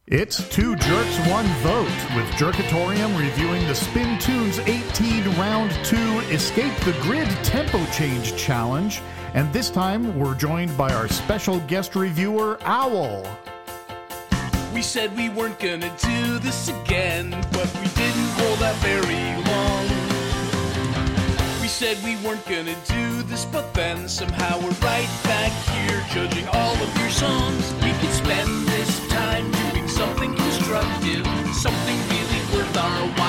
It's Two Jerks, One Vote, with Jerkatorium reviewing the Spin Tunes 18 Round 2 Escape the Grid Tempo Change Challenge. And this time, we're joined by our special guest reviewer, Owl. We said we weren't gonna do this again, but we didn't hold out very long. We said we weren't gonna do this, but then somehow we're right back here judging all of your songs. We could spend this time doing something constructive, something really worth our while.